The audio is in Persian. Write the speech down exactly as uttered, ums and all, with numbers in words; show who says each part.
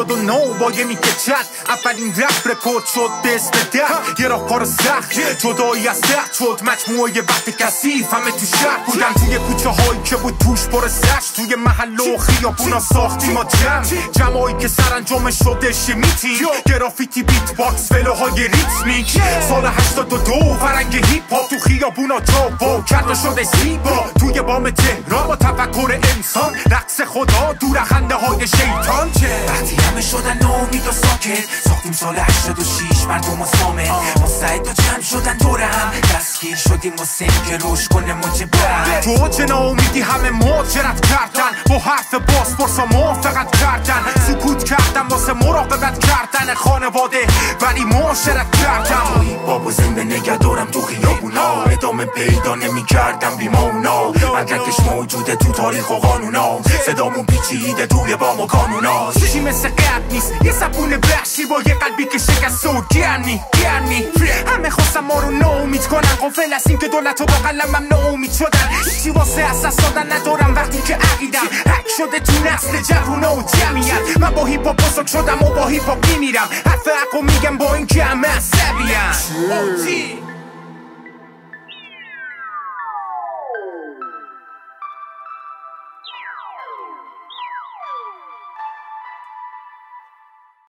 Speaker 1: هشتاد و نه با یه میکچت اولین رپ رکورد شد به اسم ده. یه راه کار سخت جدایی از ده شد مجموعه وقت کثیف همه تو شهر بودن، توی کوچه هایی که بود توش پر سش، توی محل و خیابونا ساختی ما جمع جمعایی که سرانجام شده شمیتی گرافیتی بیت باکس فلوهای ریتمیک. سال هشتاد و دو فرنگ هیپ هاپ تو خیابونا جا با کرده شده زیبا، توی بام تهران با تفکر انسان رقص خدا دور خنده های شیطان.
Speaker 2: وقتی همه شدن ناامید و ساکت ساختیم سال هشتاد و شش مردم و سامه مستعد و جمع شدن دور هم دستگیر شدیم واسه که روش کنه موج بعد.
Speaker 1: تو اوج ناامیدی همه مهاجرت کردن با حرف باز پرسا موافقت کردن، سکوت کردن واسه مراقبت کردن خانواده ولی معاشرت کردم.
Speaker 2: بابا زنده نگه دارم تو خیابونا ادامه پیدا نمی کردم بیمونا مدرکش موجوده تو تاریخ و قانونا صدامون پیچیده توی بام و کانونا.
Speaker 1: چی مثل قبل نیست یه سبون بخشی با یه قلبی که شکست و گرمی گرمی همه خواستم ما رو ناامید کنن غافل از این که دولت و با قلمم ناامید شدن هیچی واسه اساس دادن ندارم وقتی که عقیدم حک شده تو نسل جوونا و جمعیت. من با هیپ هاپ بزرگ شدم و با هیپ هاپ میمیرم حرف حقو میگم با این که همه عصبیم.